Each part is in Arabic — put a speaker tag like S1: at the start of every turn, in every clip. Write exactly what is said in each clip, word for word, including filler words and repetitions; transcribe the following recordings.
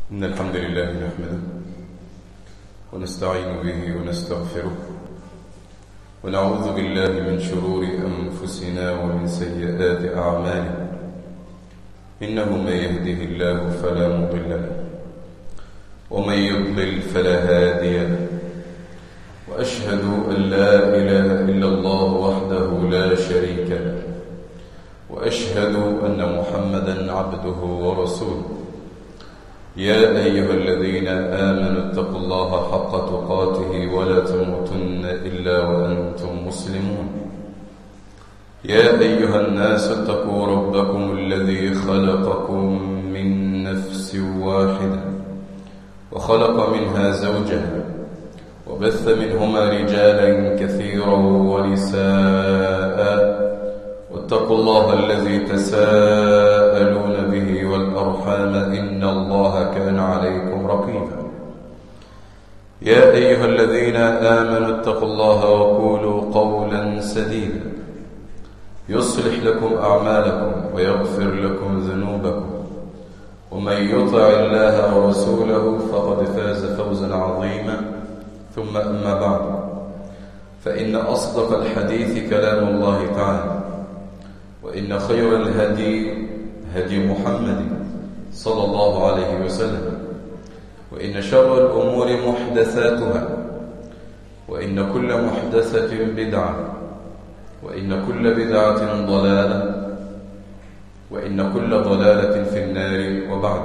S1: إن الحمد لله نحمده ونستعين به ونستغفره ونعوذ بالله من شرور أنفسنا ومن سيئات أعمالنا. إنه من يهده الله فلا مضل له ومن يضلل فلا هادي له، وأشهد أن لا إله إلا الله وحده لا شريك له، وأشهد أن محمدا عبده ورسوله. يا أيها الذين آمنوا اتقوا الله حق تقاته ولا تموتن إلا وأنتم مسلمون. يا أيها الناس اتقوا ربكم الذي خلقكم من نفس واحدة وخلق منها زوجها وبث منهما رجالا كثيرا ونساء، واتقوا الله الذي تساءلون به والأرحام إن الله كان عليكم رقيبا. يا أيها الذين آمنوا اتقوا الله وقولوا قولا سديدا يصلح لكم أعمالكم ويغفر لكم ذنوبكم، ومن يطع الله ورسوله فقد فاز فوزا عظيما. ثم أما بعد، فإن أصدق الحديث كلام الله تعالى، وإن خير الهدي هدي محمد صلى الله عليه وسلم، وإن شر الأمور محدثاتها، وإن كل محدثة بدعة، وإن كل بدعة ضلالة، وإن كل ضلالة في النار. وبعد،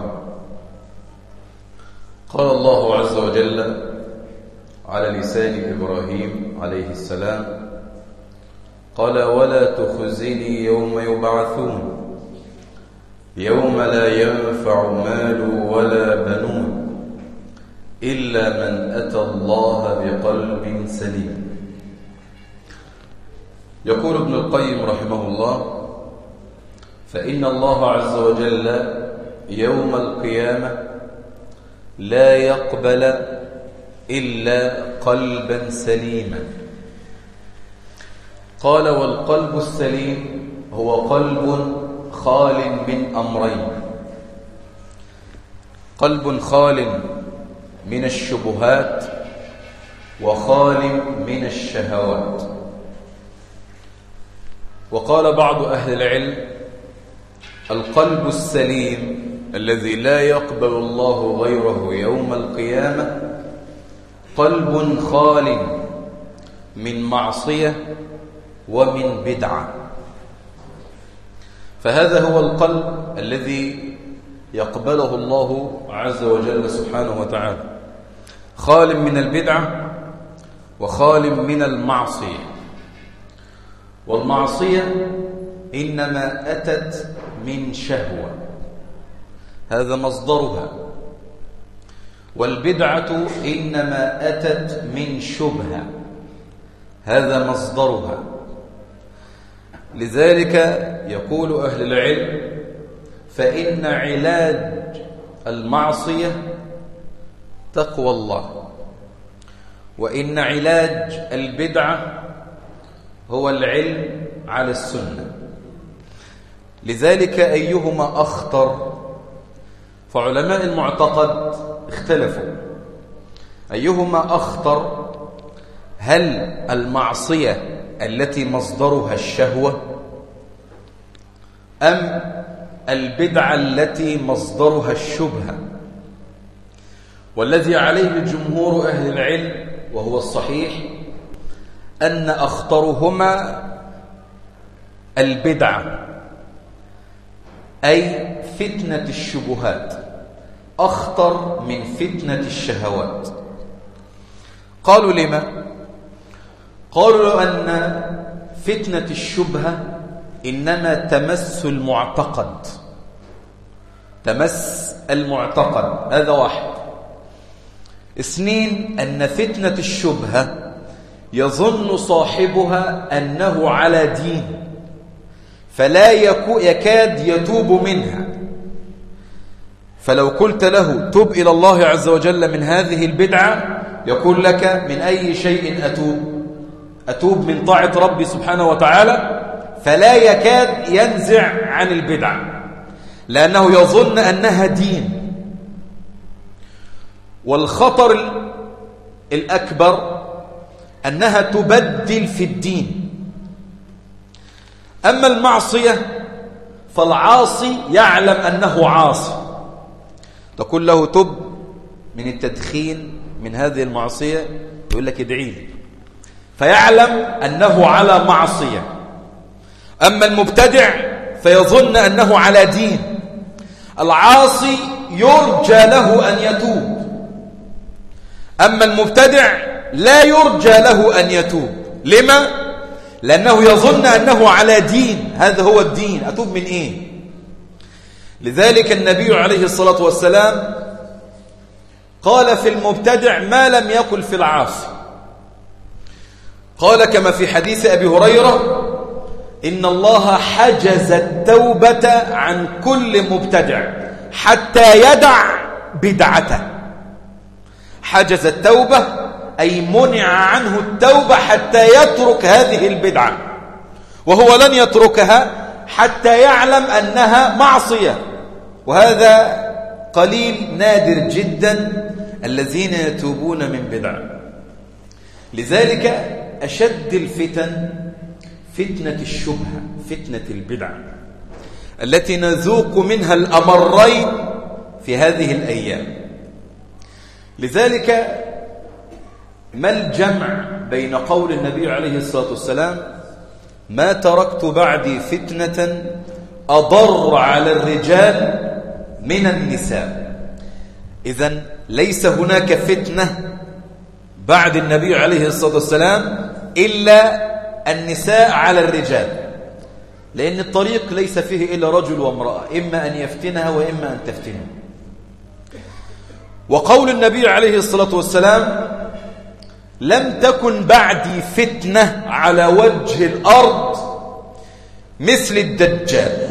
S1: قال الله عز وجل على لسان إبراهيم عليه السلام: قال ولا تخزني يوم يبعثون يوم لا ينفع مال ولا بنون إلا من أتى الله بقلب سليم. يقول ابن القيم رحمه الله: فإن الله عز وجل يوم القيامة لا يقبل إلا قلبا سليما. قال: والقلب السليم هو قلب خال من أمرين: قلب خال من الشبهات، وخال من الشهوات. وقال بعض أهل العلم: القلب السليم الذي لا يقبل الله غيره يوم القيامة قلب خال من معصية ومن بدعة. فهذا هو القلب الذي يقبله الله عز وجل سبحانه وتعالى، خال من البدعة وخال من المعصية. والمعصية إنما أتت من شهوة، هذا مصدرها، والبدعة إنما أتت من شبهة، هذا مصدرها. لذلك يقول أهل العلم: فإن علاج المعصية تقوى الله، وإن علاج البدعة هو العلم على السنة. لذلك أيهما أخطر؟ فعلماء المعتقد اختلفوا أيهما أخطر، هل المعصية التي مصدرها الشهوة، أم البدعة التي مصدرها الشبهة؟ والذي عليه جمهور أهل العلم وهو الصحيح أن أخطرهما البدعة، أي فتنة الشبهات، أخطر من فتنة الشهوات. قالوا لما؟ قالوا أن فتنة الشبهة إنما تمس المعتقد، تمس المعتقد، هذا واحد. اثنين، أن فتنة الشبهة يظن صاحبها أنه على دين، فلا يكاد يتوب منها. فلو قلت له تب إلى الله عز وجل من هذه البدعة، يقول لك: من أي شيء أتوب؟ أتوب من طاعة ربي سبحانه وتعالى. فلا يكاد ينزع عن البدعة، لأنه يظن أنها دين. والخطر الأكبر أنها تبدل في الدين. أما المعصية فالعاصي يعلم أنه عاصي، تقول له تب من التدخين من هذه المعصية، يقول لك ادعي لي، فيعلم أنه على معصية. أما المبتدع فيظن أنه على دين. العاصي يرجى له أن يتوب، أما المبتدع لا يرجى له أن يتوب. لما؟ لأنه يظن أنه على دين، هذا هو الدين، أتوب من إيه؟ لذلك النبي عليه الصلاة والسلام قال في المبتدع ما لم يقل في العاصي. قال كما في حديث أبي هريرة: إن الله حجز التوبة عن كل مبتدع حتى يدع بدعته. حجز التوبة أي منع عنه التوبة حتى يترك هذه البدعة، وهو لن يتركها حتى يعلم أنها معصية، وهذا قليل نادر جدا الذين يتوبون من بدعة. لذلك أشد الفتن فتنة الشبهة، فتنة البدعة التي نذوق منها الأمرين في هذه الأيام. لذلك ما الجمع بين قول النبي عليه الصلاة والسلام: ما تركت بعدي فتنة أضر على الرجال من النساء؟ إذن ليس هناك فتنة بعد النبي عليه الصلاة والسلام إلا النساء على الرجال، لأن الطريق ليس فيه إلا رجل وامرأة، إما أن يفتنها وإما أن تفتنه. وقول النبي عليه الصلاة والسلام: لم تكن بعدي فتنة على وجه الأرض مثل الدجال.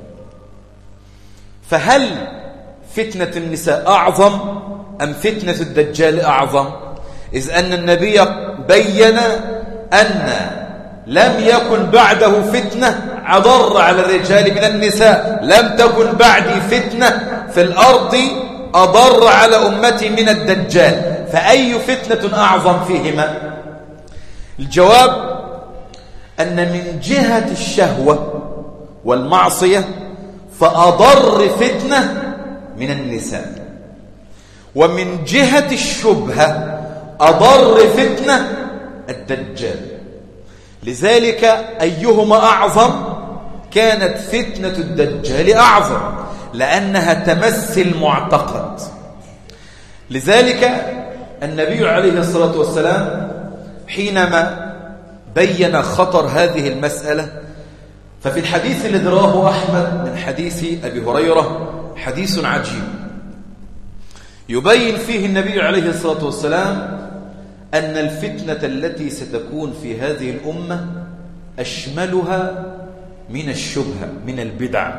S1: فهل فتنة النساء أعظم أم فتنة الدجال أعظم؟ إذ أن النبي بين أن لم يكن بعده فتنة أضر على الرجال من النساء. لم تكن بعدي فتنة في الأرض أضر على أمتي من الدجال، فأي فتنة أعظم فيهما؟ الجواب أن من جهة الشهوة والمعصية فأضر فتنة من النساء، ومن جهة الشبهة أضر فتنة الدجال. لذلك أيهما أعظم؟ كانت فتنة الدجال أعظم، لأنها تمس المعتقد. لذلك النبي عليه الصلاة والسلام حينما بين خطر هذه المسألة، ففي الحديث الذي رواه أحمد من حديث أبي هريرة، حديث عجيب يبين فيه النبي عليه الصلاة والسلام أن الفتنة التي ستكون في هذه الأمة أشملها من الشبهة، من البدع.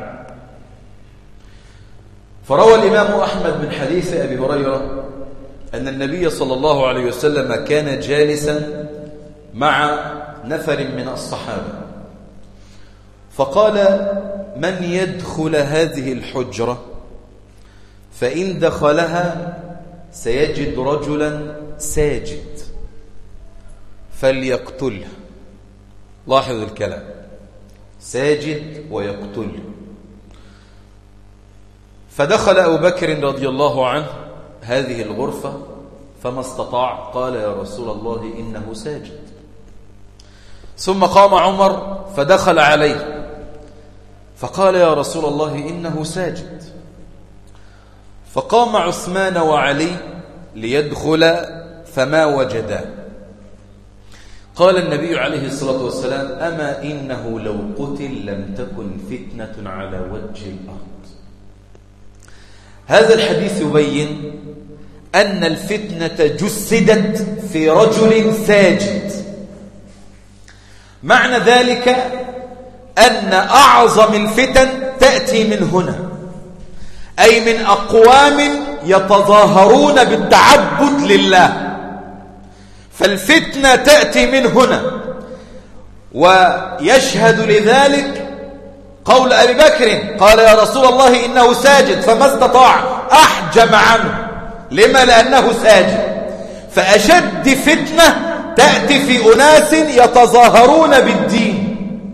S1: فروى الإمام أحمد من حديث أبي هريرة أن النبي صلى الله عليه وسلم كان جالسا مع نفر من الصحابة، فقال: من يدخل هذه الحجرة فإن دخلها سيجد رجلا ساجد فليقتله. لاحظ الكلام، ساجد ويقتله. فدخل أبو بكر رضي الله عنه هذه الغرفة فما استطاع، قال: يا رسول الله إنه ساجد. ثم قام عمر فدخل عليه فقال: يا رسول الله إنه ساجد. فقام عثمان وعلي ليدخل فما وجدا. قال النبي عليه الصلاة والسلام: أما إنه لو قتل لم تكن فتنة على وجه الأرض. هذا الحديث يبين أن الفتنة جسدت في رجل ساجد. معنى ذلك أن أعظم الفتن تأتي من هنا، أي من أقوام يتظاهرون بالتعبد لله، فالفتنة تأتي من هنا. ويشهد لذلك قول أبي بكر، قال: يا رسول الله إنه ساجد، فما استطاع، أحجم عنه، لما؟ لأنه ساجد. فأشد فتنة تأتي في أناس يتظاهرون بالدين.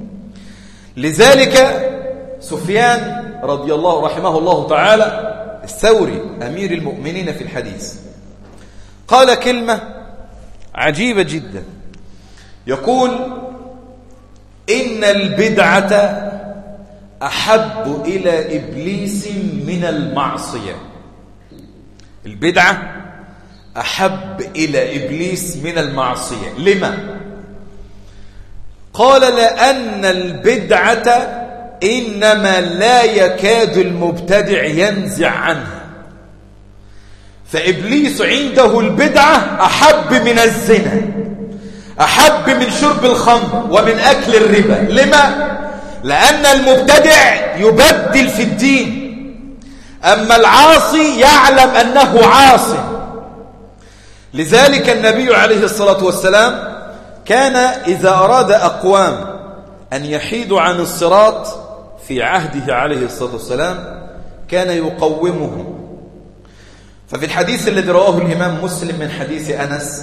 S1: لذلك سفيان رضي الله رحمه الله تعالى الثوري أمير المؤمنين في الحديث قال كلمة عجيبة جدا، يقول: إن البدعة أحب إلى إبليس من المعصية. البدعة أحب إلى إبليس من المعصية. لما؟ قال: لأن البدعة إنما لا يكاد المبتدع ينزع عنها، فإبليس عنده البدعة أحب من الزنا، أحب من شرب الخمر ومن أكل الربا. لما؟ لأن المبتدع يبدل في الدين، أما العاصي يعلم أنه عاصي. لذلك النبي عليه الصلاة والسلام كان إذا أراد أقوام أن يحيدوا عن الصراط في عهده عليه الصلاة والسلام كان يقومهم. ففي الحديث الذي رواه الإمام مسلم من حديث أنس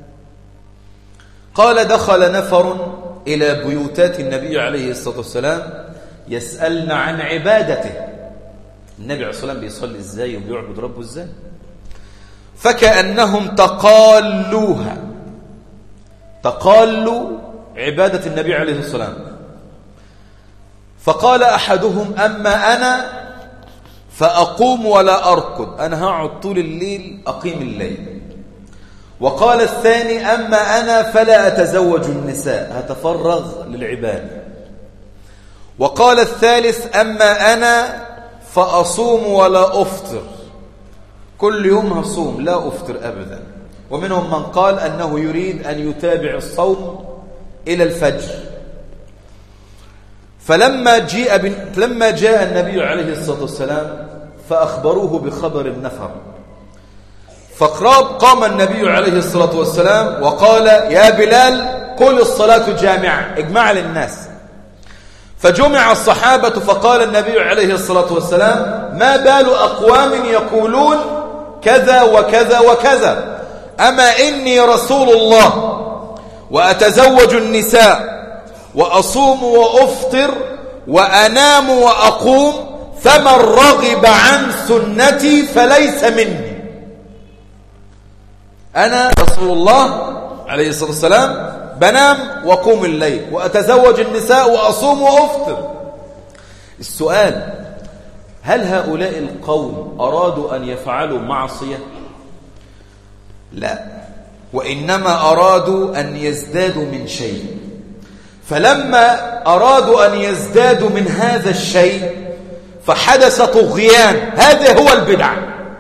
S1: قال: دخل نفر إلى بيوتات النبي عليه الصلاة والسلام يسألن عن عبادته. النبي عليه الصلاة والسلام بيصلي إزاي وبيعبد ربه إزاي؟ فكأنهم تقالوها، تقالوا عبادة النبي عليه الصلاة والسلام. فقال أحدهم: أما أنا فأقوم ولا أرقد، أنا هقعد طول الليل أقيم الليل. وقال الثاني: أما أنا فلا أتزوج النساء، هتفرغ للعبادة. وقال الثالث: أما أنا فأصوم ولا أفطر، كل يوم هصوم لا أفطر أبدا. ومنهم من قال أنه يريد أن يتابع الصوم إلى الفجر. فلما جاء بن... لما جاء النبي عليه الصلاة والسلام فأخبروه بخبر النفر، فقراب قام النبي عليه الصلاة والسلام وقال: يا بلال قل الصلاة جامعة، اجمع للناس. فجمع الصحابة فقال النبي عليه الصلاة والسلام: ما بال أقوام يقولون كذا وكذا وكذا، أما إني رسول الله وأتزوج النساء وأصوم وأفطر وأنام وأقوم، فمن رغب عن سنتي فليس مني. أنا رسول الله عليه الصلاة والسلام بنام وقوم الليل وأتزوج النساء وأصوم وأفطر. السؤال: هل هؤلاء القوم أرادوا أن يفعلوا معصية؟ لا، وإنما أرادوا أن يزدادوا من شيء. فلما أرادوا أن يزدادوا من هذا الشيء فحدث طغيان، هذا هو البدع.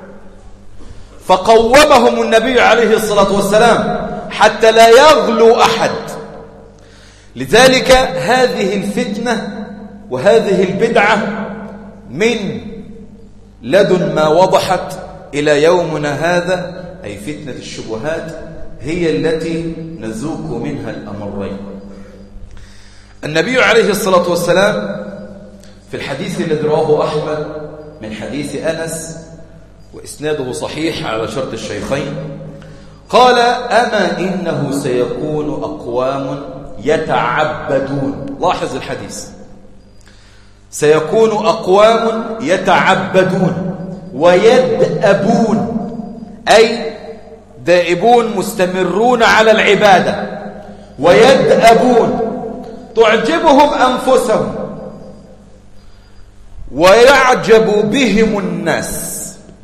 S1: فقومهم النبي عليه الصلاة والسلام حتى لا يغلو أحد. لذلك هذه الفتنة وهذه البدعة من لدن ما وضحت إلى يومنا هذا، أي فتنة الشبهات، هي التي نذوق منها الأمرين. النبي عليه الصلاة والسلام في الحديث الذي رواه أحمد من حديث أنس وإسناده صحيح على شرط الشيخين قال: أما إنه سيكون أقوام يتعبدون. لاحظ الحديث: سيكون أقوام يتعبدون ويدأبون، أي دائبون مستمرون على العبادة، ويدأبون تعجبهم أنفسهم ويعجب بهم الناس.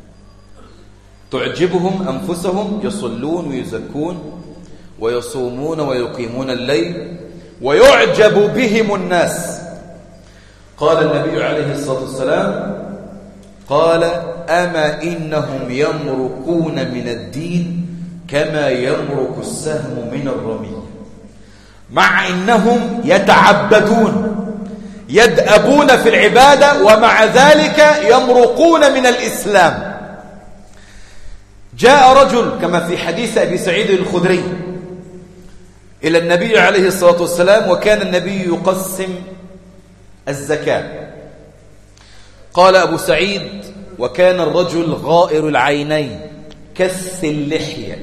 S1: تعجبهم أنفسهم، يصلون ويزكون ويصومون ويقيمون الليل، ويعجب بهم الناس. قال النبي عليه الصلاة والسلام: قال: أما إنهم يمرقون من الدين كما يمرق السهم من الرمي. مع إنهم يتعبدون يدأبون في العبادة، ومع ذلك يمرقون من الإسلام. جاء رجل كما في حديث أبي سعيد الخدري إلى النبي عليه الصلاة والسلام، وكان النبي يقسم الزكاة. قال أبو سعيد: وكان الرجل غائر العينين كث اللحية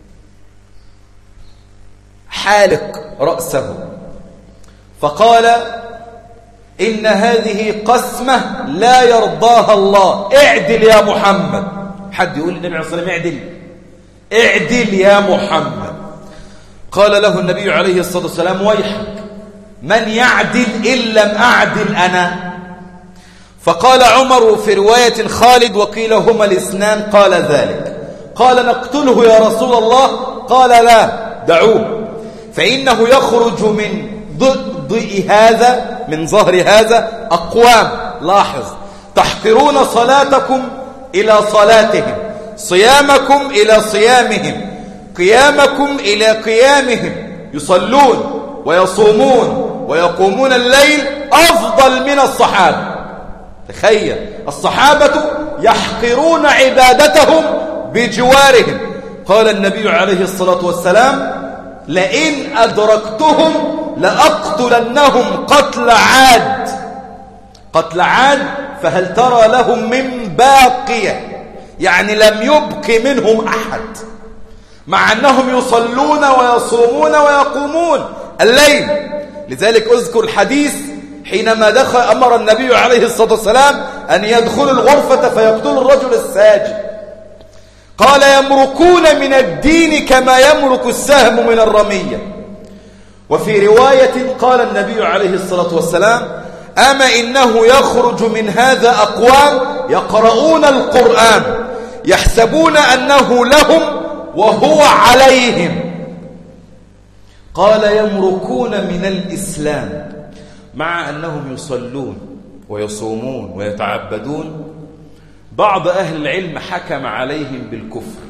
S1: حالق رأسه، فقال إن هذه قسمة لا يرضاها الله، اعدل يا محمد. حد يقول للنبي عليه الصلاة والسلام اعدل اعدل يا محمد. قال له النبي عليه الصلاة والسلام ويحك، من يعدل إن لم أعدل أنا؟ فقال عمر في رواية خالد وقيل هما الاثنان قال ذلك. قال نقتله يا رسول الله؟ قال لا، دعوه، فإنه يخرج من ضئ هذا، من ظهر هذا أقوام، لاحظ، تحقرون صلاتكم إلى صلاتهم، صيامكم إلى صيامهم، قيامكم إلى قيامهم، يصلون ويصومون ويقومون الليل أفضل من الصحابة. تخيل، الصحابة يحقرون عبادتهم بجوارهم. قال النبي عليه الصلاة والسلام لئن أدركتهم لأقتلنهم قتل عاد. قتل عاد، فهل ترى لهم من باقية؟ يعني لم يبق منهم أحد، مع أنهم يصلون ويصومون ويقومون الليل. لذلك أذكر الحديث حينما دخل أمر النبي عليه الصلاة والسلام أن يدخل الغرفة فيقتل الرجل الساجد، قال يمركون من الدين كما يمرك السهم من الرمية. وفي رواية قال النبي عليه الصلاة والسلام أما إنه يخرج من هذا أقوام يقرؤون القرآن يحسبون أنه لهم وهو عليهم. قال يمركون من الإسلام، مع أنهم يصلون ويصومون ويتعبدون. بعض أهل العلم حكم عليهم بالكفر.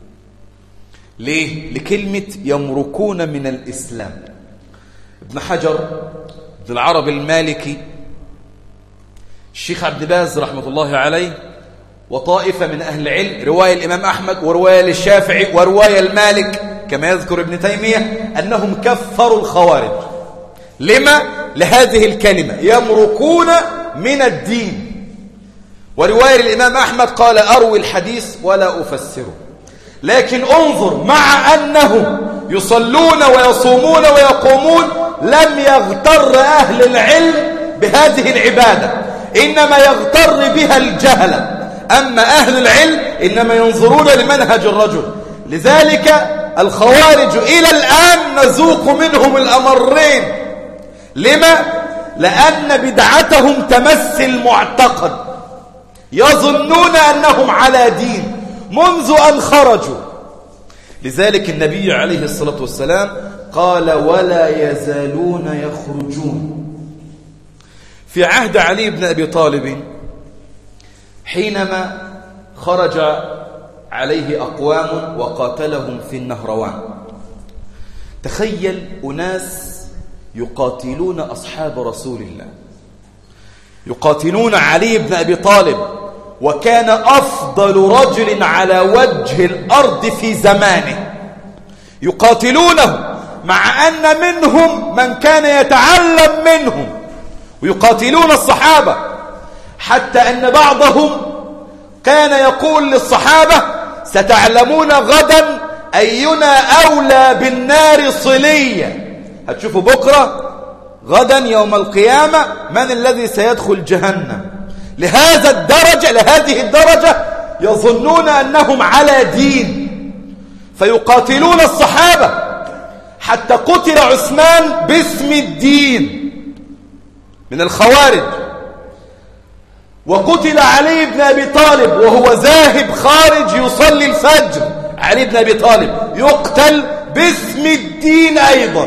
S1: ليه؟ لكلمة يمركون من الإسلام. ابن حجر، ابن العرب المالكي، الشيخ عبد باز رحمة الله عليه، وطائفة من أهل العلم، رواية الإمام أحمد ورواية للشافعي ورواية المالك كما يذكر ابن تيمية، أنهم كفروا الخوارج. لما؟ لهذه الكلمة يمركون من الدين. ورواية الإمام أحمد قال أروي الحديث ولا أفسره، لكن انظر، مع أنهم يصلون ويصومون ويقومون لم يغتر أهل العلم بهذه العبادة، إنما يغتر بها الجهل. أما أهل العلم إنما ينظرون لمنهج الرجل. لذلك الخوارج إلى الآن نذوق منهم الأمرين. لما؟ لأن بدعتهم تمس المعتقد، يظنون أنهم على دين منذ أن خرجوا. لذلك النبي عليه الصلاة والسلام قال ولا يزالون يخرجون. في عهد علي بن أبي طالب حينما خرج عليه أقوام وقاتلهم في النهروان، تخيل أناس يقاتلون أصحاب رسول الله، يقاتلون علي بن أبي طالب، وكان أفضل رجل على وجه الأرض في زمانه، يقاتلونه مع أن منهم من كان يتعلم منهم، ويقاتلون الصحابة، حتى أن بعضهم كان يقول للصحابة ستعلمون غدا أينا أولى بالنار صليا. هتشوفوا بكرة غدا يوم القيامة من الذي سيدخل جهنم. لهذا الدرجة لهذه الدرجة يظنون أنهم على دين، فيقاتلون الصحابة حتى قتل عثمان باسم الدين من الخوارج، وقتل علي بن أبي طالب وهو ذاهب خارج يصلي الفجر. علي بن أبي طالب يقتل باسم الدين أيضا،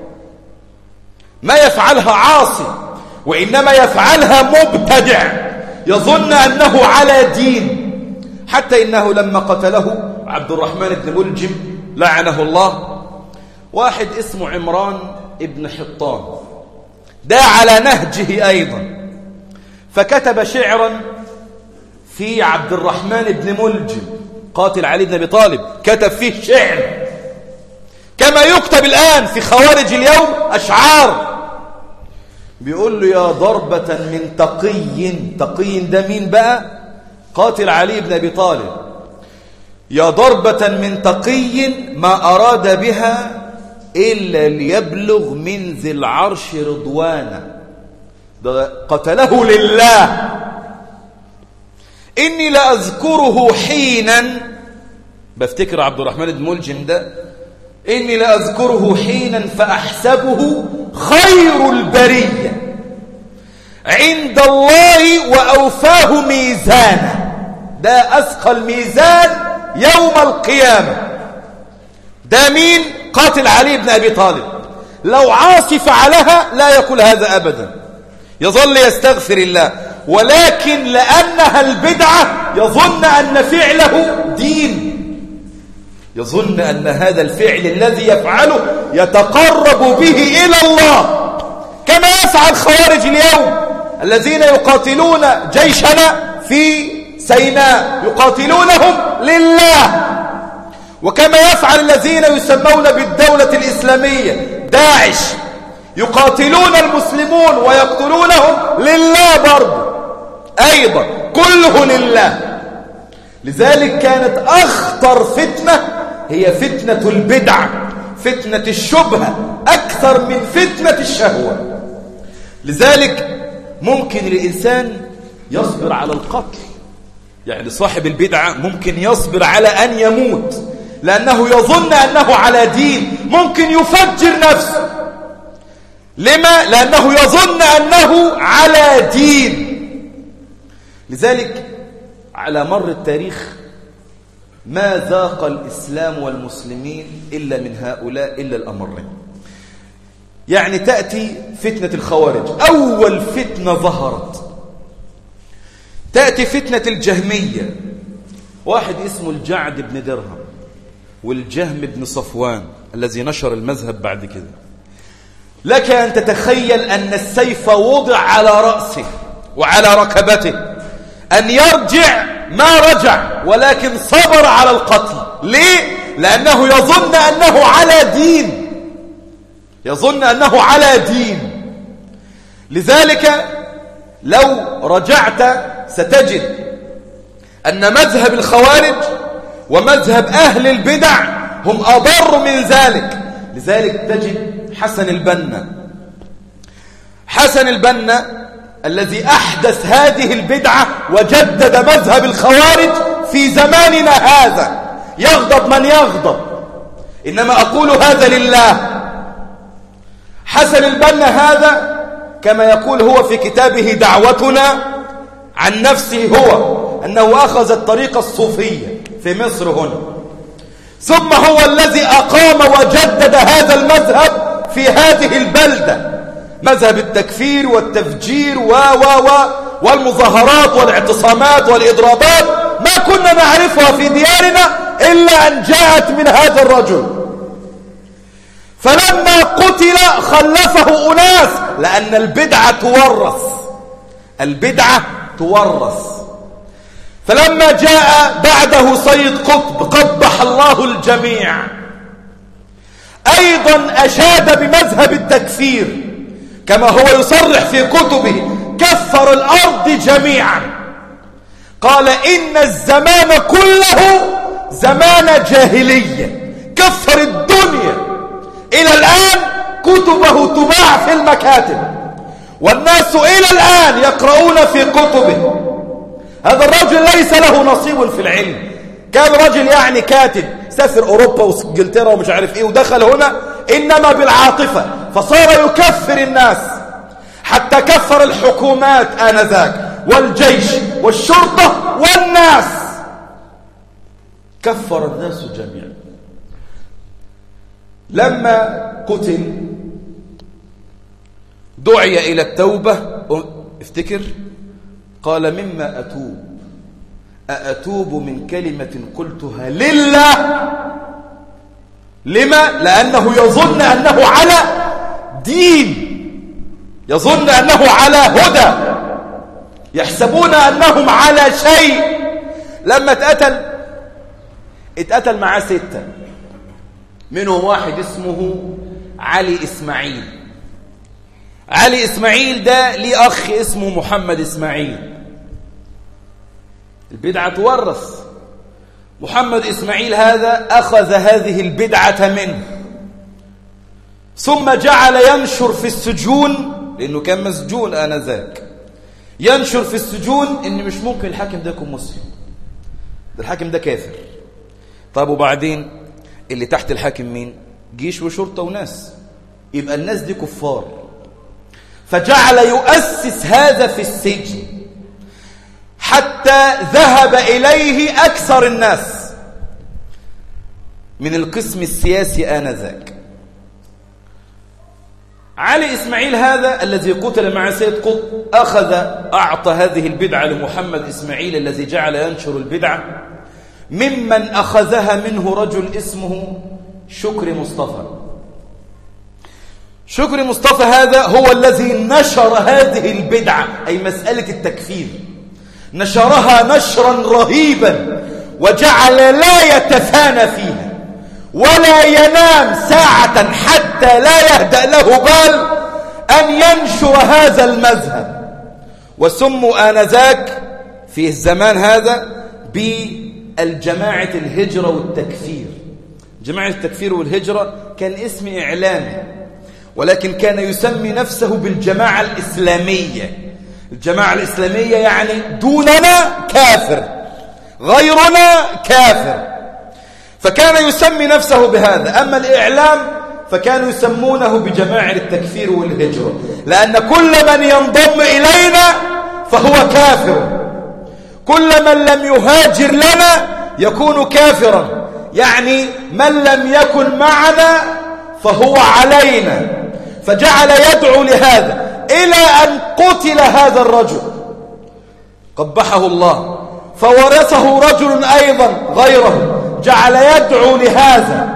S1: ما يفعلها عاصي، وإنما يفعلها مبتدع يظن أنه على دين. حتى إنه لما قتله عبد الرحمن بن ملجم لعنه الله، واحد اسمه عمران ابن حطان ده على نهجه أيضا، فكتب شعرا في عبد الرحمن بن ملجم قاتل علي بن أبي طالب، كتب فيه شعر كما يكتب الآن في خوارج اليوم أشعار، بيقول له يا ضربة من تقي. تقي ده مين بقى؟ قاتل علي بن أبي طالب. يا ضربة من تقي ما أراد بها إلا ليبلغ من ذي العرش رضوانا، قتله لله. إني لأذكره حينا، بفتكر عبد الرحمن بن ملجم ده، إني لأذكره حينا فأحسبه خير البرية عند الله وأوفاه ميزانا. ده أثقل الميزان يوم القيامة. ده مين؟ قاتل علي بن أبي طالب. لو عاصي فعلها لا يقول هذا أبدا، يظل يستغفر الله، ولكن لأنها البدعة يظن أن فعله دين، يظن أن هذا الفعل الذي يفعله يتقرب به إلى الله، كما يفعل الخوارج اليوم الذين يقاتلون جيشنا في سيناء، يقاتلونهم لله. وكما يفعل الذين يسمون بالدولة الإسلامية داعش، يقاتلون المسلمون ويقتلونهم لله برضه أيضا، كله لله. لذلك كانت أخطر فتنة هي فتنة البدعة، فتنة الشبهة، أكثر من فتنة الشهوة. لذلك ممكن الإنسان يصبر على القتل، يعني صاحب البدعة ممكن يصبر على أن يموت لأنه يظن أنه على دين، ممكن يفجر نفسه. لما؟ لأنه يظن أنه على دين. لذلك على مر التاريخ ما ذاق الإسلام والمسلمين إلا من هؤلاء إلا الأمرين. يعني تأتي فتنة الخوارج، أول فتنة ظهرت تأتي فتنة الجهمية. واحد اسمه الجعد بن درهم والجهم بن صفوان الذي نشر المذهب بعد كده. لك أن تتخيل أن السيف وضع على رأسه وعلى ركبته، أن يرجع ما رجع، ولكن صبر على القتل. ليه؟ لأنه يظن أنه على دين، يظن أنه على دين. لذلك لو رجعت ستجد أن مذهب الخوارج ومذهب أهل البدع هم أضر من ذلك. لذلك تجد حسن البنا، حسن البنا الذي أحدث هذه البدعة وجدد مذهب الخوارج في زماننا هذا، يغضب من يغضب، إنما أقول هذا لله. حسن البنا هذا كما يقول هو في كتابه دعوتنا عن نفسه هو أنه أخذ الطريقة الصوفية في مصر هنا، ثم هو الذي أقام وجدد هذا المذهب في هذه البلدة، مذهب التكفير والتفجير و و و والمظاهرات والاعتصامات والإضرابات ما كنا نعرفها في ديارنا إلا أن جاءت من هذا الرجل. فلما قتل خلفه أناس، لأن البدعة تورث، البدعة تورث. فلما جاء بعده سيد قطب قبح الله الجميع، أيضا أشاد بمذهب التكفير كما هو يصرح في كتبه، كفر الأرض جميعا، قال إن الزمان كله زمان جاهلية، كفر الدنيا. إلى الآن كتبه تباع في المكاتب والناس إلى الآن يقرؤون في كتبه. هذا الرجل ليس له نصيب في العلم، كان رجل يعني كاتب سافر أوروبا وإنجلترا ومش عارف إيه ودخل هنا إنما بالعاطفة، فصار يكفر الناس حتى كفر الحكومات آنذاك والجيش والشرطة والناس، كفر الناس جميعا. لما قتل دعي إلى التوبة، افتكر قال مما أتوب أأتوب من كلمة قلتها لله. لما؟ لأنه يظن أنه على دين، يظن أنه على هدى، يحسبون أنهم على شيء. لما اتقتل اتقتل معاه ستة، منهم واحد اسمه علي إسماعيل. علي إسماعيل ده ليه أخ اسمه محمد إسماعيل. البدعة تورث، محمد إسماعيل هذا أخذ هذه البدعة منه، ثم جعل ينشر في السجون، لأنه كان مسجون آنذاك، ينشر في السجون إن مش ممكن الحاكم ده يكون مسلم، ده الحاكم ده كافر. طيب وبعدين اللي تحت الحاكم مين؟ جيش وشرطة وناس، يبقى الناس دي كفار. فجعل يؤسس هذا في السجن حتى ذهب إليه أكثر الناس من القسم السياسي آنذاك. علي إسماعيل هذا الذي قتل مع سيد قطب أخذ أعطى هذه البدعة لمحمد إسماعيل الذي جعل ينشر البدعة، ممن أخذها منه رجل اسمه شكري مصطفى. شكري مصطفى هذا هو الذي نشر هذه البدعة، أي مسألة التكفير، نشرها نشرا رهيبا، وجعل لا يتفانى فيها ولا ينام ساعة حتى لا يهدأ له بال أن ينشر هذا المذهب. وسموا آنذاك في الزمان هذا بالجماعة الهجرة والتكفير. جماعة التكفير والهجرة كان اسم إعلامي، ولكن كان يسمي نفسه بالجماعة الإسلامية. الجماعة الإسلامية يعني دوننا كافر، غيرنا كافر، فكان يسمي نفسه بهذا. أما الإعلام فكانوا يسمونه بجماعة التكفير والهجرة، لأن كل من ينضم إلينا فهو كافر، كل من لم يهاجر لنا يكون كافرا، يعني من لم يكن معنا فهو علينا. فجعل يدعو لهذا إلى أن قتل هذا الرجل قبحه الله، فورثه رجل أيضا غيره جعل يدعو لهذا.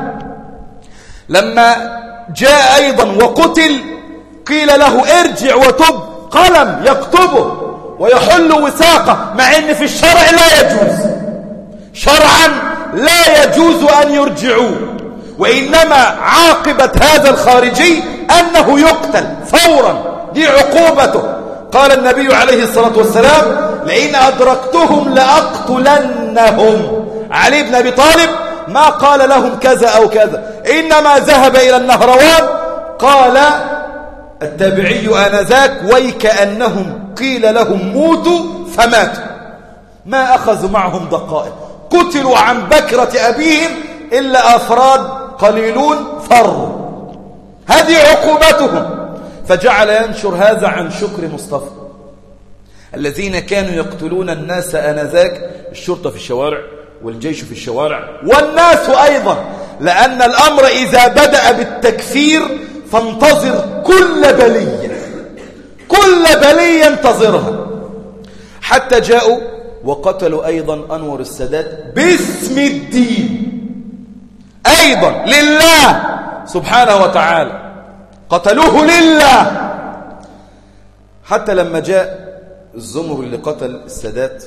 S1: لما جاء أيضا وقتل قيل له ارجع وتب، قلم يكتبه ويحل وثاقه، مع أن في الشرع لا يجوز، شرعا لا يجوز أن يرجعوه، وإنما عاقبة هذا الخارجي أنه يقتل فورا، دي عقوبته. قال النبي عليه الصلاة والسلام لئن أدركتهم لأقتلنهم. علي بن أبي طالب ما قال لهم كذا أو كذا، إنما ذهب إلى النهروان. قال التابعي آنذاك ويكأنهم قيل لهم موتوا فماتوا، ما أخذوا معهم دقائق، قتلوا عن بكرة أبيهم إلا أفراد قليلون فروا، هذه عقوبتهم. فجعل ينشر هذا عن شكري مصطفى الذين كانوا يقتلون الناس آنذاك، الشرطة في الشوارع والجيش في الشوارع والناس أيضا، لأن الأمر إذا بدأ بالتكفير فانتظر كل بلية، كل بلية انتظرها. حتى جاءوا وقتلوا أيضا أنور السادات باسم الدين أيضا لله سبحانه وتعالى، قتلوه لله. حتى لما جاء الزمر اللي قتل السادات،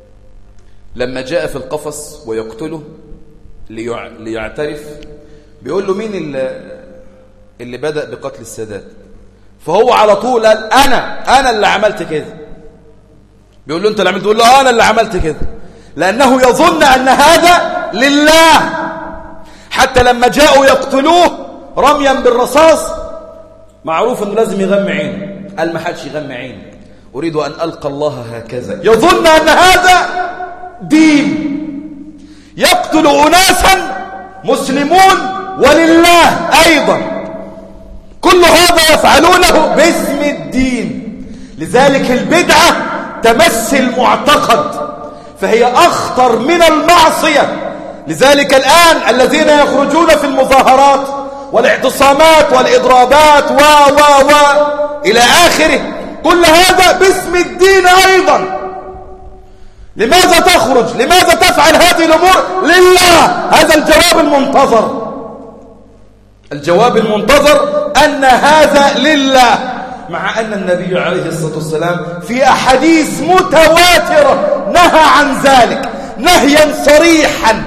S1: لما جاء في القفص ويقتله ليع... ليعترف، بيقول له مين اللي, اللي بدأ بقتل السادات؟ فهو على طول قال أنا أنا اللي عملت كده. بيقول له أنت اللي عملت؟ بيقول له أنا اللي عملت كده، لأنه يظن أن هذا لله. حتى لما جاءوا يقتلوه رميا بالرصاص، معروف أنه لازم يغمي عينه، قال ما حدش يغمي عينه، أريد أن ألقى الله هكذا، يظن أن هذا دين. يقتل أناسا مسلمون ولله أيضا، كل هذا يفعلونه باسم الدين. لذلك البدعة تمس المعتقد، فهي أخطر من المعصية. لذلك الآن الذين يخرجون في المظاهرات والاعتصامات والإضرابات و و و إلى آخره، كل هذا باسم الدين أيضا. لماذا تخرج؟ لماذا تفعل هذه الأمور؟ لله. هذا الجواب المنتظر، الجواب المنتظر أن هذا لله، مع أن النبي عليه الصلاة والسلام في أحاديث متواترة نهى عن ذلك نهيا صريحا.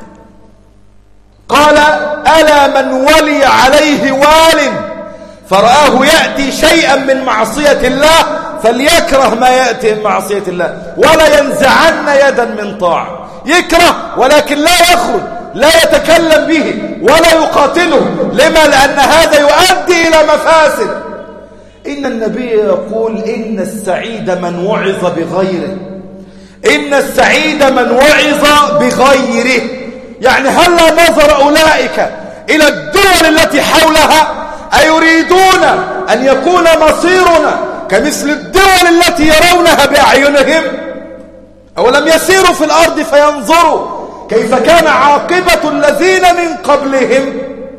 S1: قال ألا من ولي عليه وال فرآه يأتي شيئا من معصية الله فليكره ما يأتي من معصية الله ولا ينزعن يدا من طاعة. يكره ولكن لا يخرج، لا يتكلم به ولا يقاتله. لما؟ لأن هذا يؤدي إلى مفاسد. إن النبي يقول إن السعيد من وعظ بغيره، إن السعيد من وعظ بغيره. يعني هل نظر أولئك إلى الدول التي حولها أيريدون أن يكون مصيرنا كمثل الدول التي يرونها بأعينهم؟ أولم يسيروا في الأرض فينظروا كيف كان عاقبة الذين من قبلهم؟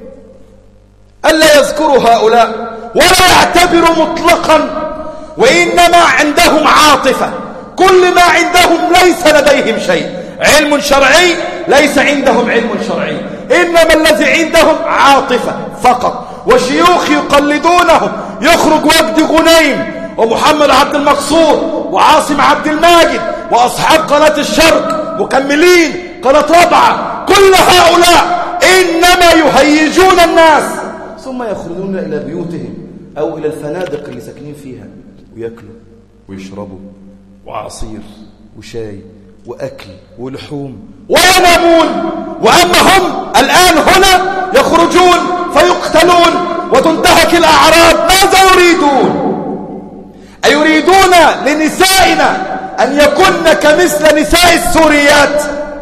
S1: ألا يذكروا هؤلاء ولا يعتبروا مطلقا، وإنما عندهم عاطفة. كل ما عندهم ليس لديهم شيء، علم شرعي ليس عندهم علم شرعي، إنما الذي عندهم عاطفة فقط. وشيوخ يقلدونهم، يخرج وجد غنيم ومحمد عبد المقصود وعاصم عبد الماجد وأصحاب قناة الشرق مكملين قناة رابعة، كل هؤلاء إنما يهيجون الناس ثم يخرجون إلى بيوتهم أو إلى الفنادق اللي ساكنين فيها ويأكلوا ويشربوا وعصير وشاي وأكل ولحوم وينامون. وأما هم الآن هنا يخرجون فيقتلون وتنتهك الأعراض. ماذا يريدون؟ أيريدون لنسائنا أن يكن كمثل نساء السوريات؟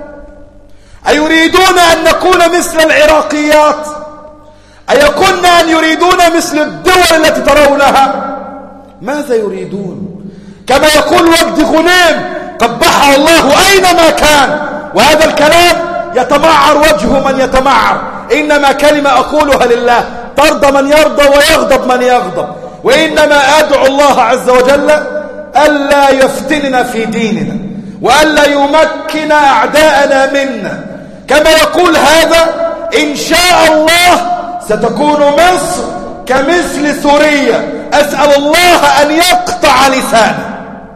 S1: أيريدون أن نكون مثل العراقيات؟ أيكن أن يريدون مثل الدول التي ترونها؟ ماذا يريدون؟ كما يقول وجد غنيم قبحه الله أينما كان، وهذا الكلام يتمعر وجه من يتمعر، إنما كلمة أقولها لله ترضى من يرضى ويغضب من يغضب. وإنما أدعو الله عز وجل ألا يفتننا في ديننا وألا يمكن أعداءنا منا. كما يقول هذا إن شاء الله ستكون مصر كمثل سوريا. أسأل الله أن يقطع لسانه،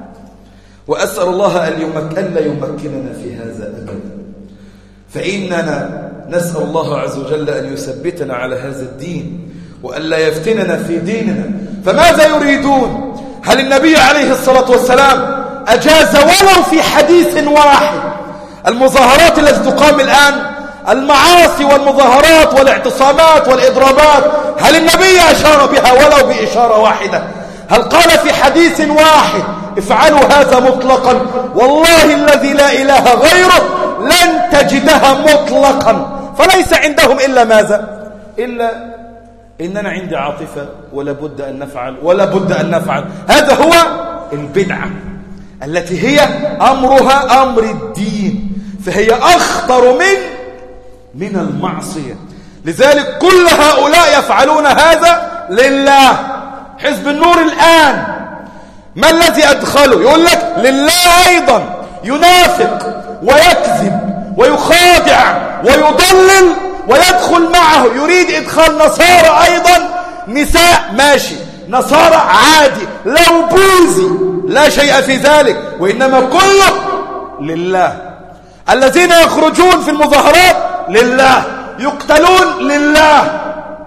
S1: وأسأل الله أن لا يمكننا في هذا أبدا. فإننا نسأل الله عز وجل أن يثبتنا على هذا الدين وأن لا يفتننا في ديننا. فماذا يريدون؟ هل النبي عليه الصلاة والسلام أجاز ولو في حديث واحد المظاهرات التي تقام الآن، المعاصي والمظاهرات والاعتصامات والإضرابات؟ هل النبي أشار بها ولو بإشارة واحدة؟ هل قال في حديث واحد افعلوا هذا مطلقا؟ والله الذي لا إله غيره لن تجدها مطلقا. فليس عندهم إلا ماذا؟ إلا إننا عندي عاطفة ولا بد أن نفعل ولا بد أن نفعل. هذا هو البدعة التي هي أمرها أمر الدين، فهي أخطر من من المعصية. لذلك كل هؤلاء يفعلون هذا لله. حزب النور الآن ما الذي أدخله؟ يقول لك لله أيضا، ينافق ويكذب ويخادع ويضلل ويدخل معه، يريد إدخال نصارى أيضا، نساء ماشي، نصارى عادي، لو بوذي لا شيء في ذلك، وإنما كله لله. الذين يخرجون في المظاهرات لله، يقتلون لله.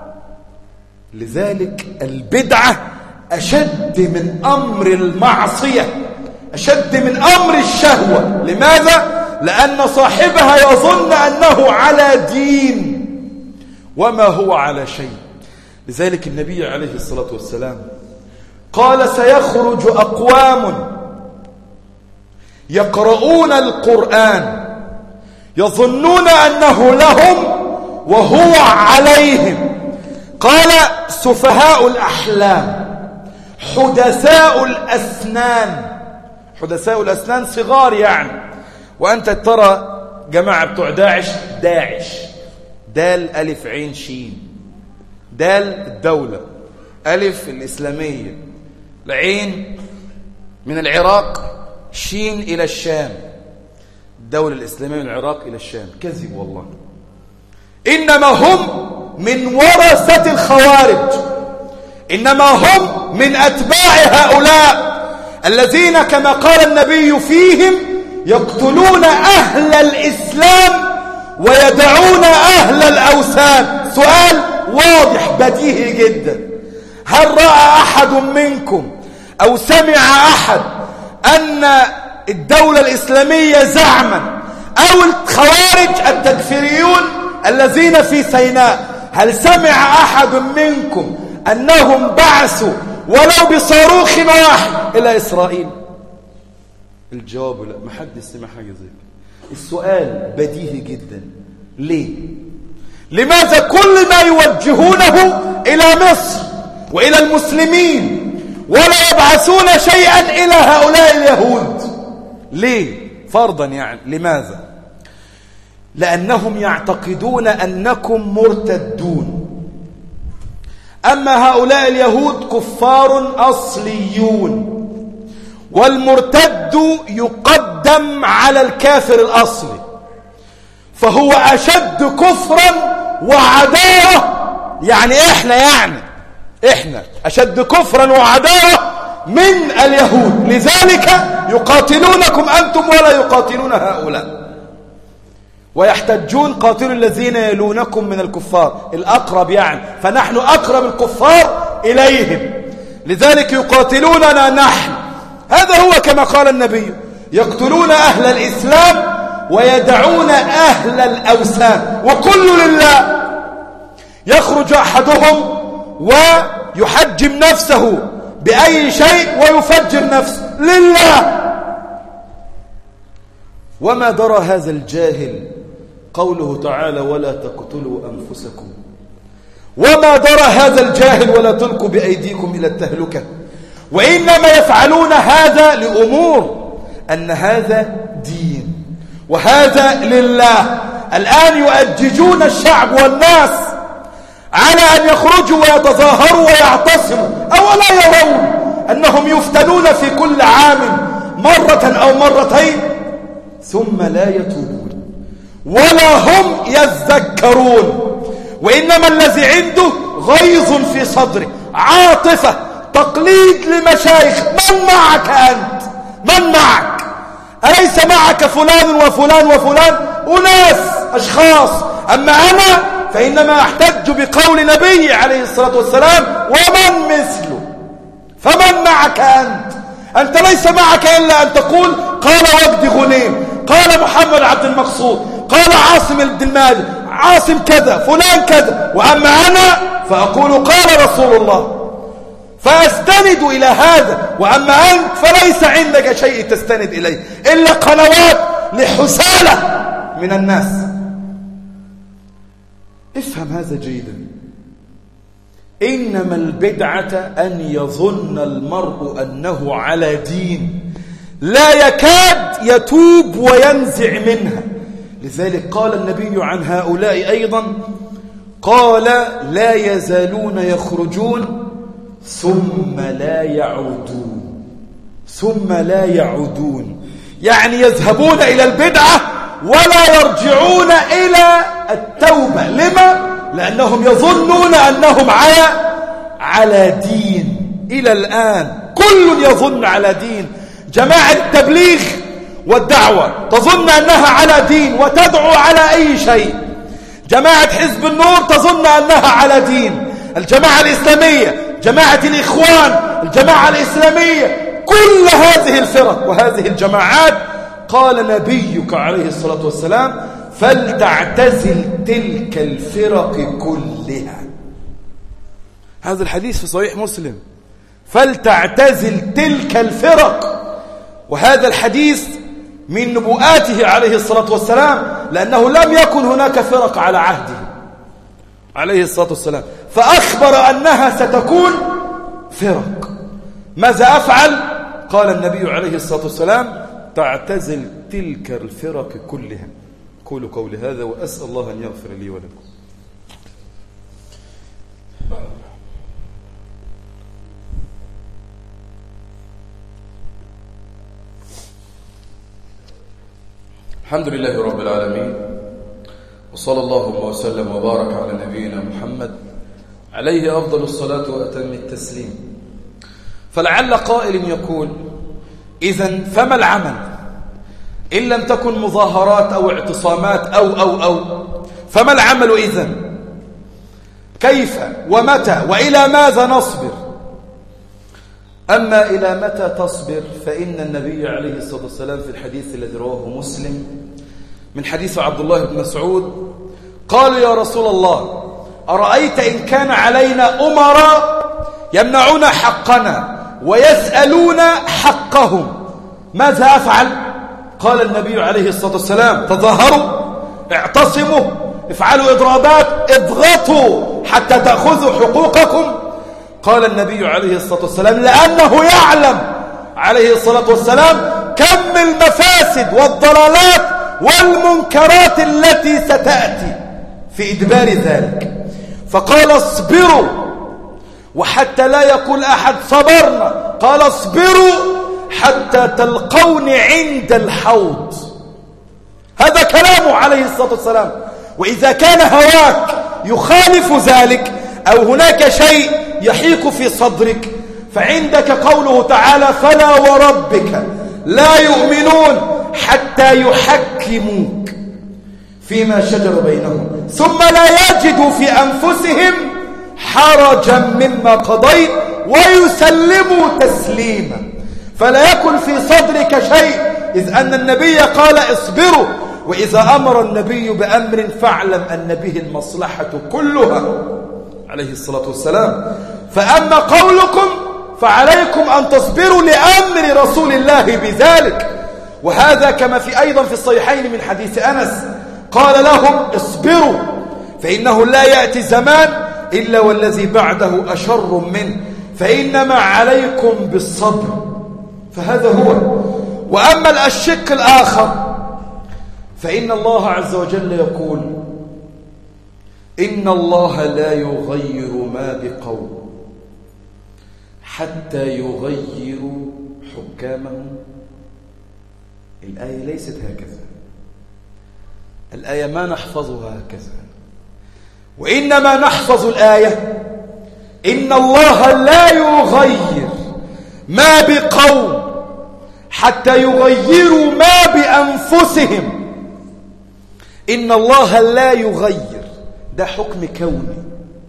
S1: لذلك البدعة أشد من أمر المعصية، أشد من أمر الشهوة. لماذا؟ لأن صاحبها يظن أنه على دين وما هو على شيء. لذلك النبي عليه الصلاة والسلام قال سيخرج أقوام يقرؤون القرآن يظنون أنه لهم وهو عليهم. قال سفهاء الأحلام حدثاء الأسنان. حدثاء الأسنان صغار يعني. وأنت ترى جماعة بتوع داعش، داعش دال ألف عين شين، دال الدولة، ألف الإسلامية، العين من العراق، شين إلى الشام، الدولة الإسلامية من العراق إلى الشام. كذب والله. إنما هم من ورثة الخوارج، إنما هم من أتباع هؤلاء الذين كما قال النبي فيهم يقتلون أهل الإسلام ويدعون أهل الأوثان. سؤال واضح بديهي جدا، هل رأى أحد منكم أو سمع أحد أن الدولة الإسلامية زعما أو الخوارج التكفيريون الذين في سيناء، هل سمع أحد منكم أنهم بعثوا ولو بصاروخ واحد إلى إسرائيل؟ الجواب لا، ما حد سمع حاجة زي كده. السؤال بديهي جدا، ليه؟ لماذا كل ما يوجهونه إلى مصر وإلى المسلمين ولا يبعثون شيئا إلى هؤلاء اليهود؟ ليه؟ فرضا يعني، لماذا؟ لأنهم يعتقدون أنكم مرتدون، أما هؤلاء اليهود كفار أصليون، والمرتد يقدم على الكافر الأصلي، فهو أشد كفرا وعداوة. يعني إحنا يعني إحنا أشد كفرا وعداوة من اليهود، لذلك يقاتلونكم أنتم ولا يقاتلون هؤلاء، ويحتجون قاتلوا الذين يلونكم من الكفار، الأقرب يعني، فنحن أقرب الكفار إليهم، لذلك يقاتلوننا نحن. هذا هو كما قال النبي: يقتلون أهل الإسلام ويدعون أهل الأوثان، وكل لله. يخرج أحدهم ويحجم نفسه بأي شيء ويفجر نفسه لله. وما درى هذا الجاهل قوله تعالى: ولا تقتلوا أنفسكم. وما درى هذا الجاهل: ولا تلقوا بأيديكم إلى التهلكة. وإنما يفعلون هذا لأمور، أن هذا دين وهذا لله. الآن يؤججون الشعب والناس على أن يخرجوا ويتظاهروا ويعتصموا، أولا يرون أنهم يفتنون في كل عام مرة أو مرتين ثم لا يتوبون ولا هم يذكرون، وإنما الذي عنده غيظ في صدره، عاطفة، تقليد لمشايخ. من معك أنت؟ من معك؟ أليس معك فلان وفلان وفلان؟ أناس، أشخاص. أما أنا فإنما أحتج بقول نبي عليه الصلاة والسلام: ومن مثله. فمن معك أنت؟ أنت ليس معك إلا أن تقول قال وجدي غنيم، قال محمد عبد المقصود، قال عاصم الدلمالي، عاصم كذا، فلان كذا. وأما أنا فأقول قال رسول الله، فأستند إلى هذا. وأما أنت فليس عندك شيء تستند إليه إلا قنوات لحسالة من الناس. افهم هذا جيدا. إنما البدعة أن يظن المرء أنه على دين لا يكاد يتوب وينزع منها. لذلك قال النبي عن هؤلاء أيضا، قال: لا يزالون يخرجون ثم لا يعودون. ثم لا يعودون يعني يذهبون إلى البدعة ولا يرجعون إلى التوبة. لما؟ لأنهم يظنون أنهم على على دين. إلى الآن كل يظن على دين. جماعة التبليغ والدعوة تظن أنها على دين وتدعو على أي شيء. جماعة حزب النور تظن أنها على دين. الجماعة الإسلامية، جماعة الإخوان، الجماعة الإسلامية، كل هذه الفرق وهذه الجماعات قال نبيك عليه الصلاة والسلام: فلتعتزل تلك الفرق كلها. هذا الحديث في صحيح مسلم، فلتعتزل تلك الفرق. وهذا الحديث من نبوءاته عليه الصلاة والسلام، لأنه لم يكن هناك فرق على عهده عليه الصلاة والسلام، فأخبر أنها ستكون فرق. ماذا أفعل؟ قال النبي عليه الصلاة والسلام: تعتزل تلك الفرق كلها. قولوا قولي هذا وأسأل الله أن يغفر لي ولكم. الحمد لله رب العالمين، وصلى الله وسلم وبارك على نبينا محمد عليه أفضل الصلاة وأتم التسليم. فلعل قائل يقول: إذن فما العمل إن لم تكن مظاهرات أو اعتصامات أو أو أو فما العمل إذن؟ كيف ومتى وإلى ماذا نصبر؟ أما إلى متى تصبر فإن النبي عليه الصلاة والسلام في الحديث الذي رواه مسلم من حديث عبد الله بن مسعود قالوا يا رسول الله أرأيت إن كان علينا أمراء يمنعون حقنا ويسألون حقهم ماذا أفعل؟ قال النبي عليه الصلاة والسلام تظاهروا، اعتصموا، افعلوا إضرابات، اضغطوا حتى تأخذوا حقوقكم. قال النبي عليه الصلاة والسلام لأنه يعلم عليه الصلاة والسلام كم المفاسد والضلالات والمنكرات التي ستأتي في إدبار ذلك، فقال اصبروا، وحتى لا يقول أحد صبرنا قال اصبروا حتى تلقوني عند الحوض. هذا كلامه عليه الصلاة والسلام. وإذا كان هواك يخالف ذلك أو هناك شيء يحيك في صدرك فعندك قوله تعالى فلا وربك لا يؤمنون حتى يحكموك فيما شجر بينهم ثم لا يجدوا في أنفسهم حرجا مما قضيت ويسلموا تسليما. فلا يكن في صدرك شيء، إذ أن النبي قال اصبروا، وإذا أمر النبي بأمر فاعلم أن به المصلحة كلها عليه الصلاة والسلام. فأما قولكم فعليكم أن تصبروا لأمر رسول الله بذلك. وهذا كما في أيضا في الصحيحين من حديث أنس قال لهم اصبروا فإنه لا يأتي زمان إلا والذي بعده أشر منه، فإنما عليكم بالصبر. فهذا هو. وأما الشق الآخر فإن الله عز وجل يقول إن الله لا يغير ما بقوم حتى يغيروا حكامهم. الآية ليست هكذا، الآية ما نحفظها هكذا، وإنما نحفظ الآية إن الله لا يغير ما بقوم حتى يغيروا ما بأنفسهم. إن الله لا يغير، ده حكم كوني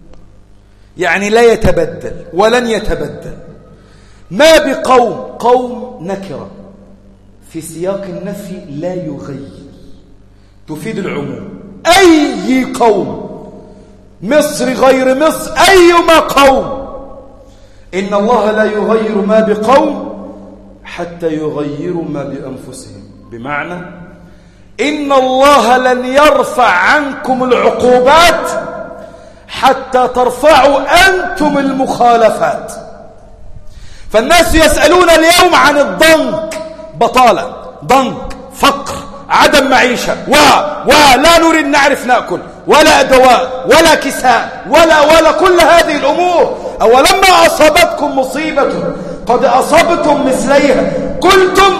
S1: يعني لا يتبدل ولن يتبدل. ما بقوم، قوم نكرة في سياق النفي لا يغير تفيد العموم. أي قوم، مصر غير مصر، أيما قوم، إن الله لا يغير ما بقوم حتى يغيروا ما بأنفسهم. بمعنى إن الله لن يرفع عنكم العقوبات حتى ترفعوا أنتم المخالفات. فالناس يسألون اليوم عن الضنك، بطالة، ضنك، فقر، عدم معيشة، و ولا نريد نعرف نأكل ولا دواء ولا كساء ولا ولا كل هذه الأمور. أولما أصابتكم مصيبة قد أصبتم مثليها قلتم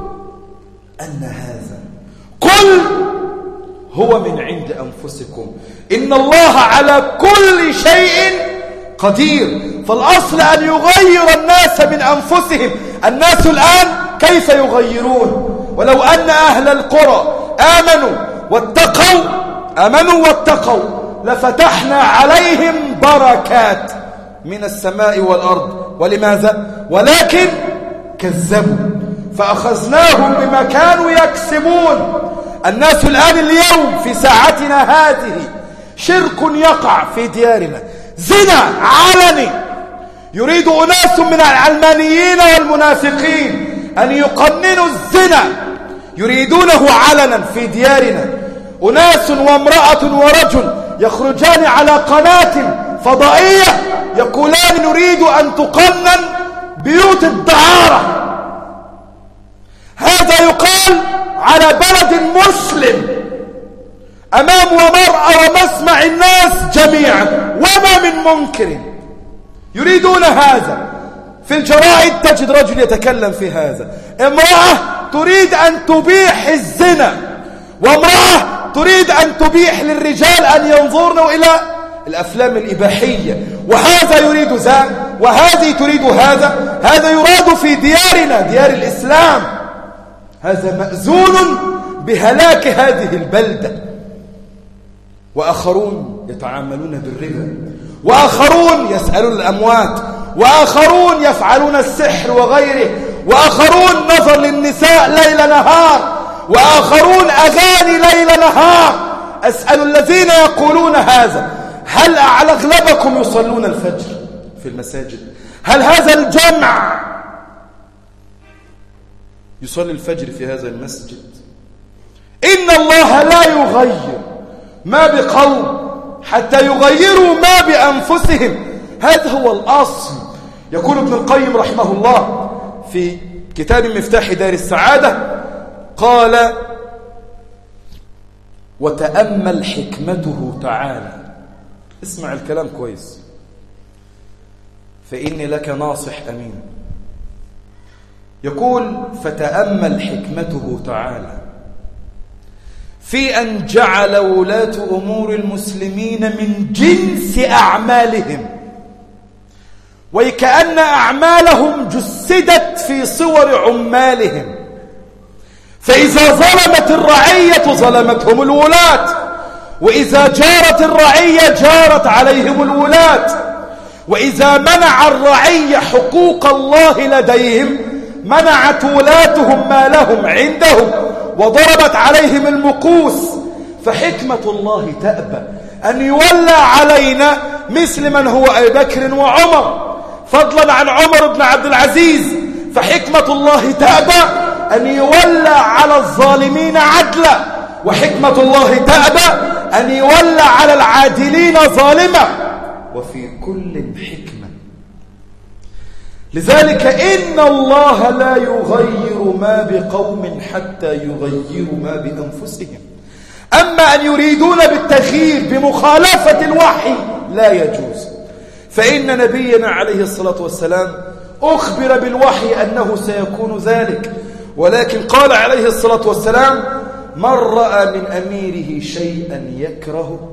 S1: أن هذا، قل هو من عند أنفسكم إن الله على كل شيء قدير. فالأصل أن يغير الناس من أنفسهم. الناس الآن كيف يغيرون؟ ولو أن أهل القرى آمنوا واتقوا آمنوا واتقوا لفتحنا عليهم بركات من السماء والأرض. ولماذا؟ ولكن كذبوا فأخذناهم بما كانوا يكسبون. الناس الآن اليوم في ساعتنا هذه شرك يقع في ديارنا، زنا علني، يريد أناس من العلمانيين والمنافقين أن يقننوا الزنا، يريدونه علنا في ديارنا. أناس وامرأة ورجل يخرجان على قناة فضائية يقولان نريد أن تقنن بيوت الدعارة. هذا يقال على بلد مسلم أمام ومرأى ومسمع الناس جميعا، وما من منكر. يريدون هذا. في الجرائد تجد رجل يتكلم في هذا. امرأة تريد أن تبيح الزنا، وامرأة تريد أن تبيح للرجال أن ينظروا إلى الأفلام الإباحية، وهذا يريد ذا وهذه تريد هذا. هذا يراد في ديارنا، ديار الإسلام. هذا مأذون بهلاك هذه البلدة. وآخرون يتعاملون بالربا، وآخرون يسألون الأموات، وآخرون يفعلون السحر وغيره، وآخرون نظر للنساء ليل نهار،
S2: وآخرون أغاني ليل نهار. أسأل الذين يقولون هذا، هل على أغلبكم يصلون الفجر في المساجد؟ هل هذا الجمع يصلي الفجر في هذا المسجد؟ إن الله لا يغير ما بقوم حتى يغيروا ما بأنفسهم. هذا هو الأصل. يقول ابن القيم رحمه الله في كتاب مفتاح دار السعادة، قال: وتأمل حكمته تعالى. اسمع الكلام كويس، فإني لك ناصح أمين. يقول: فتأمل حكمته تعالى في أن جعل ولاة أمور المسلمين من جنس أعمالهم، وكأن أعمالهم جسدت في صور عمالهم. فإذا ظلمت الرعية ظلمتهم الولاة، وإذا جارت الرعية جارت عليهم الولاة، وإذا منع الرعية حقوق الله لديهم منعت ولاتهم ما لهم عندهم وضربت عليهم المقوس. فحكمة الله تأبى أن يولى علينا مثل من هو أبي بكر وعمر، فضلا عن عمر بن عبد العزيز. فحكمة الله تأبى أن يولى على الظالمين عدلا، وحكمة الله تأبى أن يولى على العادلين ظالما، وفي كل حكمة. لذلك إن الله لا يغير ما بقوم حتى يغيروا ما بأنفسهم. أما أن يريدون بالتغيير بمخالفة الوحي لا يجوز، فإن نبينا عليه الصلاة والسلام أخبر بالوحي أنه سيكون ذلك، ولكن قال عليه الصلاة والسلام: من رأى من أميره شيئا يكره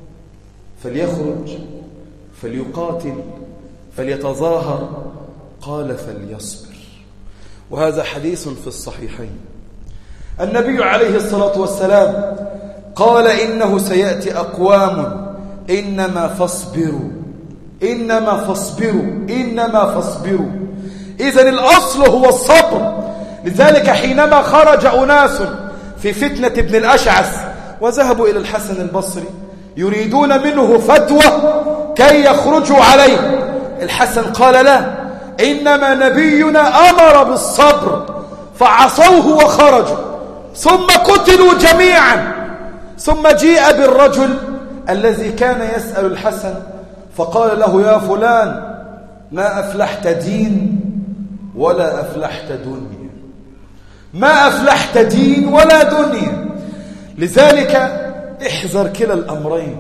S2: فليخرج فليقاتل فليتظاهر، قال فليصبر. وهذا حديث في الصحيحين. النبي عليه الصلاة والسلام قال: إنه سيأتي أقوام إنما فاصبروا إنما فاصبروا إنما فاصبروا. إذن الأصل هو الصبر. لذلك حينما خرج أناس في فتنة ابن الأشعث وذهبوا إلى الحسن البصري يريدون منه فتوى كي يخرجوا عليه، الحسن قال: لا، إنما نبينا أمر بالصبر، فعصوه وخرجوا ثم قتلوا جميعا. ثم جيء بالرجل الذي كان يسأل الحسن فقال له: يا فلان، ما أفلحت دين ولا أفلحت دنيا، ما أفلحت دين ولا دنيا. لذلك احذر كلا الأمرين،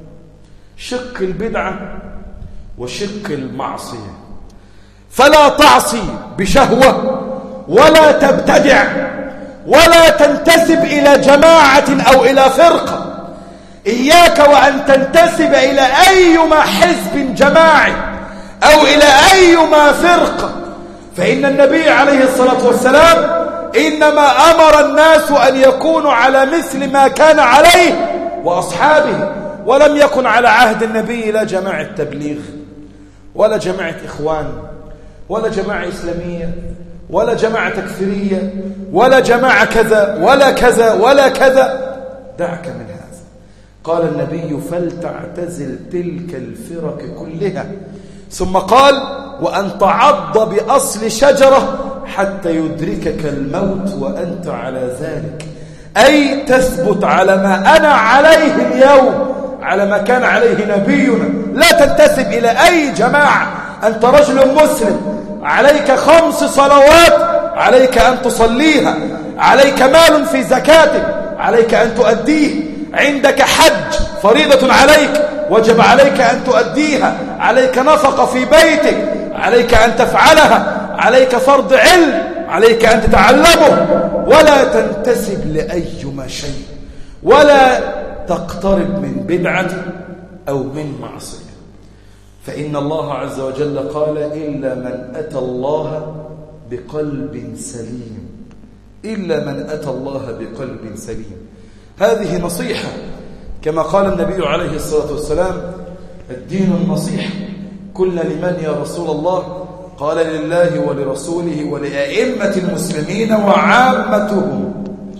S2: شق البدعة وشق المعصية. فلا تعصي بشهوة ولا تبتدع ولا تنتسب إلى جماعة أو إلى فرقة. إياك وأن تنتسب إلى أيما حزب جماعي أو إلى أيما فرقة، فإن النبي عليه الصلاة والسلام إنما أمر الناس أن يكونوا على مثل ما كان عليه وأصحابه، ولم يكن على عهد النبي لا جماعة تبليغ ولا جماعة إخوان ولا جماعة إسلامية ولا جماعة تكفيرية ولا جماعة كذا ولا كذا ولا كذا. دعك من هذا. قال النبي: فلتعتزل تلك الفرق كلها. ثم قال: وأن تعض بأصل شجرة حتى يدركك الموت وأنت على ذلك، أي تثبت على ما أنا عليه اليوم، على ما كان عليه نبينا. لا تنتسب إلى أي جماعة. أنت رجل مسلم، عليك خمس صلوات عليك أن تصليها، عليك مال في زكاتك عليك أن تؤديه، عندك حج فريضة عليك وجب عليك أن تؤديها، عليك نفقة في بيتك عليك أن تفعلها، عليك فرض علم عليك أن تتعلمه. ولا تنتسب لأيما شيء ولا تقترب من بدعة أو من معصية. فإن الله عز وجل قال: إلا من أتى الله بقلب سليم، إلا من أتى الله بقلب سليم. هذه نصيحة، كما قال النبي عليه الصلاة والسلام: الدين النصيحة. قلنا: لمن يا رسول الله؟ قال: لله ولرسوله ولأئمة المسلمين وعامتهم.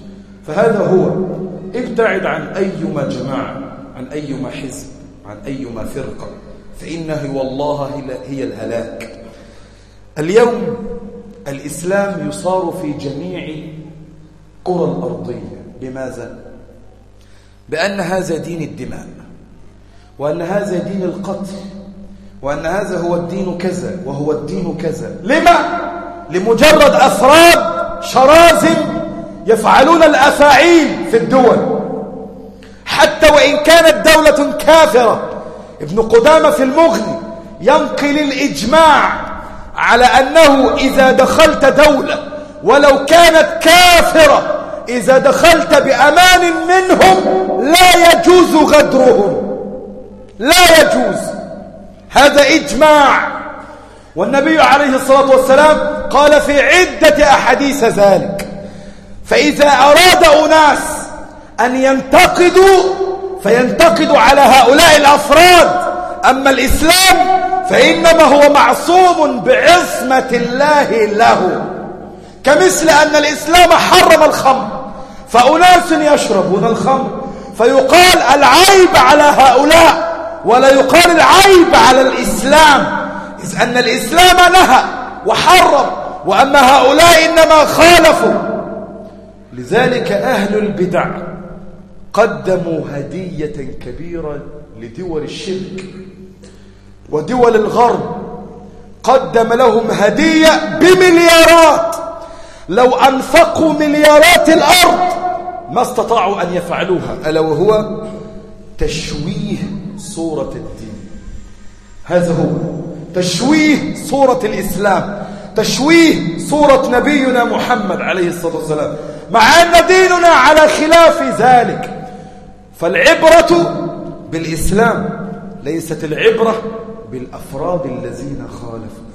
S2: فهذا هو. ابتعد عن أيما جماعة، عن أيما حزب، عن أيما فرقة، فإنه والله هي الهلاك. اليوم الإسلام يصار في جميع قرى الأرضية. لماذا؟ بأن هذا دين الدماء، وأن هذا دين القتل، وأن هذا هو الدين كذا وهو الدين كذا. لما؟ لمجرد أفراد شرازم يفعلون الأفاعيل في الدول، حتى وإن كانت دولة كافرة. ابن قدامة في المغني ينقل الإجماع على أنه إذا دخلت دولة ولو كانت كافرة، إذا دخلت بأمان منهم لا يجوز غدرهم، لا يجوز. هذا إجماع. والنبي عليه الصلاة والسلام قال في عدة أحاديث ذلك. فإذا أراد أناس أن ينتقدوا فينتقدوا على هؤلاء الأفراد، أما الإسلام فإنما هو معصوم بعصمة الله له. كمثل أن الإسلام حرم الخمر، فأناس يشربون الخمر فيقال العيب على هؤلاء، ولا يقال العيب على الإسلام، إذ أن الإسلام نهى وحرم، وأما هؤلاء إنما خالفوا. لذلك أهل البدع قدموا هدية كبيرة لدول الشرك ودول الغرب، قدم لهم هدية بمليارات. لو أنفقوا مليارات الأرض ما استطاعوا أن يفعلوها، ألا وهو تشويه صورة الدين. هذا هو تشويه صورة الإسلام، تشويه صورة نبينا محمد عليه الصلاة والسلام، مع أن ديننا على خلاف ذلك. فالعبرة بالإسلام، ليست العبرة بالأفراد الذين خالفوا.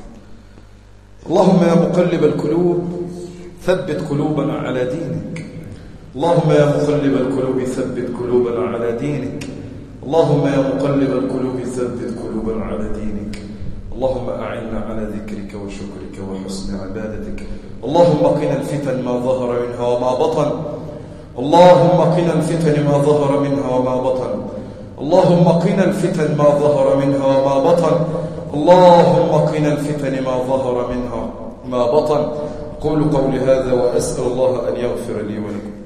S2: اللهم يا مقلب القلوب ثبت قلوبنا على دينك. اللهم يا مقلب القلوب ثبت قلوبنا على دينك. اللهم يا مقلب القلوب ثبت قلوبنا على دينك. اللهم أعنا على ذكرك وشكرك وحسن عبادتك. اللهم قنا الفتن ما ظهر منها وما بطن. اللهم قنا الفتن ما ظهر منها وما بطن. اللهم قنا الفتن ما ظهر منها وما بطن. اللهم قنا الفتن ما ظهر منها ما بطن. قولوا قولي هذا وأسأل الله أن يغفر لي ولكم.